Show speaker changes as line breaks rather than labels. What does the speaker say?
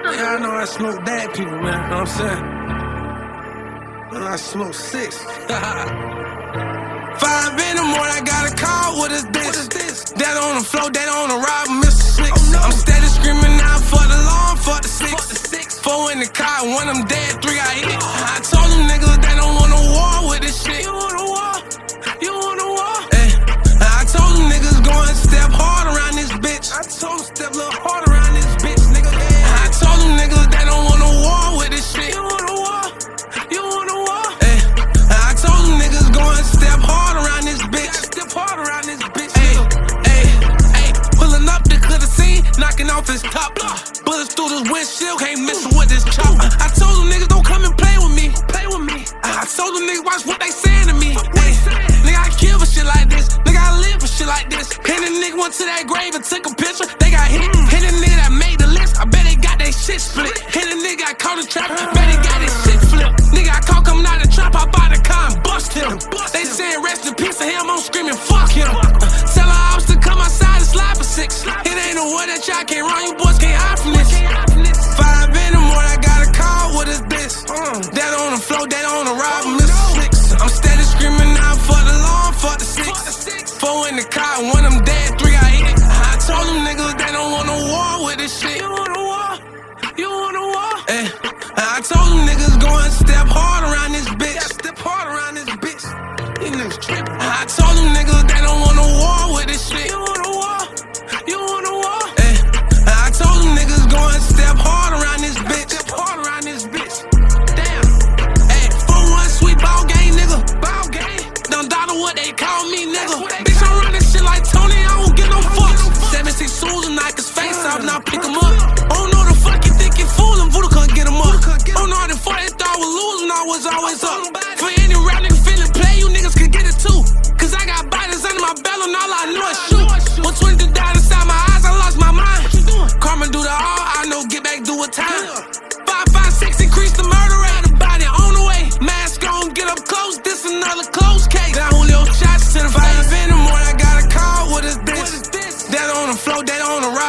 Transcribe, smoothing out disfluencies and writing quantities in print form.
Yeah, I know I smoke bad people, man. You know what I'm saying? I smoke 6. 5 in the morning, I got a call. What is this? That on the floor, that on the rob, Mr. 6. Oh, no. I'm steady screaming out for the law, for the 6. 4 in the car, 1 of them dead, 3 got hit. I told them niggas they don't want no war with this shit. You want a war? You want a war? Hey, I told them niggas go and step hard around this bitch. I told them step a little hard around this bitch, nigga. I told them niggas they don't want no war with this shit. You want a war? You want a war? Hey, I told them niggas go and step hard around this bitch. Step hard around this bitch. Hey, pulling up the coulda seen, knocking off his top. Bullets through this windshield, can't miss with this chop. I told them niggas don't come and play with me. I told them niggas watch what they saying to me. Hey, nigga, I kill for shit like this. Nigga, I live for shit like this. And the nigga went to that grave and took a picture. They got hit. And the nigga that made the list, I bet they got that shit split. And the nigga got caught in trap, bet he got his shit flipped. Nigga, I caught coming out the trap, I bought the car and bust him. They saying rest in peace to him, I'm screaming fuck him. Tell our ops to come outside and slide for 6. It ain't no way that y'all can't run, you boys can't hide from this. 5 in the morning, I got a call, what is this? That on the floor, that on the rob, Mr. 6. I'm steady screaming out for the law, for the 6. 4 in the car, 1 of them dead, 3 got hit. I told them niggas they don't want no war with this shit. You want a war? You want a war? Hey, I told them niggas go and step hard around this bitch. Step hard around this bitch. These niggas trippin'. I told them niggas they don't want no war with this shit. You want a war? You want a war? Hey, I told them niggas go and step hard around this bitch. Step hard around this bitch. Damn. Hey, 4-1 sweet ball game, nigga. Ball game. Don't doubt what they call me, nigga. Bitch, I'm running shit like Tony, I don't give no fucks. 76 Susan, knock his face off, now pick him up. Oh no, the fuck you think you foolin', Voodoo couldn't get him up. Oh no, the fuck they thought was losing, I was always up. For any rap nigga feelin' play, you niggas could get it too. Cause I got bodies under my belt and all I know is shoot. When 20 died inside my eyes, I lost my mind. Karma do the all, I know get back, do a time. 5, 5, 6, increase the murder rate, the body on the way. Mask on, get up close, this another close case. Got Julio shots to the 5 in the morning, I got a call, what is this? That on the floor, that on the